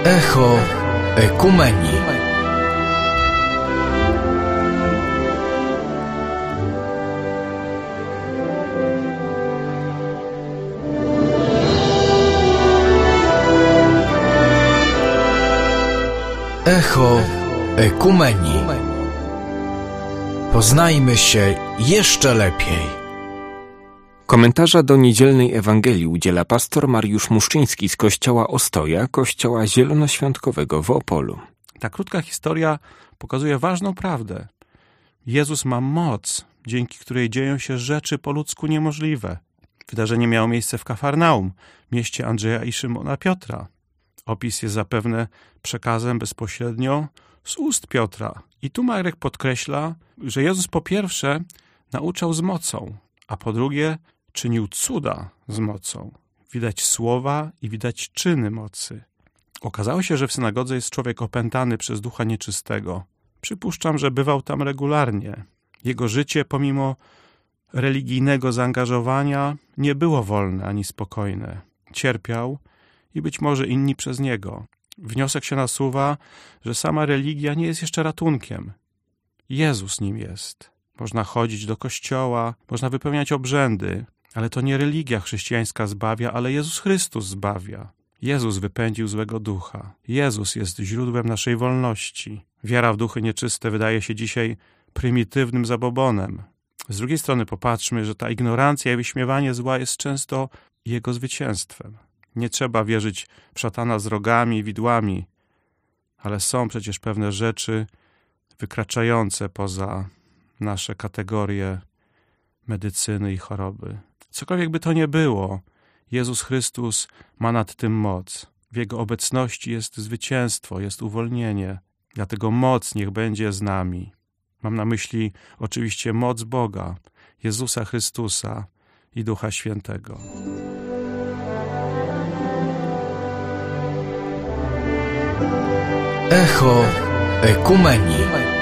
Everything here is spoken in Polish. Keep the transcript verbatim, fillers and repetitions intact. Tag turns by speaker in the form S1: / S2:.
S1: Echo Ekumenii. Echo Ekumenii. Poznajmy się jeszcze lepiej.
S2: Komentarza do niedzielnej Ewangelii udziela pastor Mariusz Muszczyński z kościoła Ostoja, kościoła zielonoświątkowego w Opolu.
S3: Ta krótka historia pokazuje ważną prawdę. Jezus ma moc, dzięki której dzieją się rzeczy po ludzku niemożliwe. Wydarzenie miało miejsce w Kafarnaum, mieście Andrzeja i Szymona Piotra. Opis jest zapewne przekazem bezpośrednio z ust Piotra. I tu Marek podkreśla, że Jezus po pierwsze nauczał z mocą, a po drugie czynił cuda z mocą. Widać słowa i widać czyny mocy. Okazało się, że w synagodze jest człowiek opętany przez ducha nieczystego. Przypuszczam, że bywał tam regularnie. Jego życie, pomimo religijnego zaangażowania, nie było wolne ani spokojne. Cierpiał i być może inni przez niego. Wniosek się nasuwa, że sama religia nie jest jeszcze ratunkiem. Jezus nim jest. Można chodzić do kościoła, można wypełniać obrzędy, ale to nie religia chrześcijańska zbawia, ale Jezus Chrystus zbawia. Jezus wypędził złego ducha. Jezus jest źródłem naszej wolności. Wiara w duchy nieczyste wydaje się dzisiaj prymitywnym zabobonem. Z drugiej strony popatrzmy, że ta ignorancja i wyśmiewanie zła jest często jego zwycięstwem. Nie trzeba wierzyć w szatana z rogami i widłami, ale są przecież pewne rzeczy wykraczające poza nasze kategorie medycyny i choroby. Cokolwiek by to nie było, Jezus Chrystus ma nad tym moc. W Jego obecności jest zwycięstwo, jest uwolnienie. Dlatego moc niech będzie z nami. Mam na myśli oczywiście moc Boga, Jezusa Chrystusa i Ducha Świętego.
S1: Echo Ekumenii.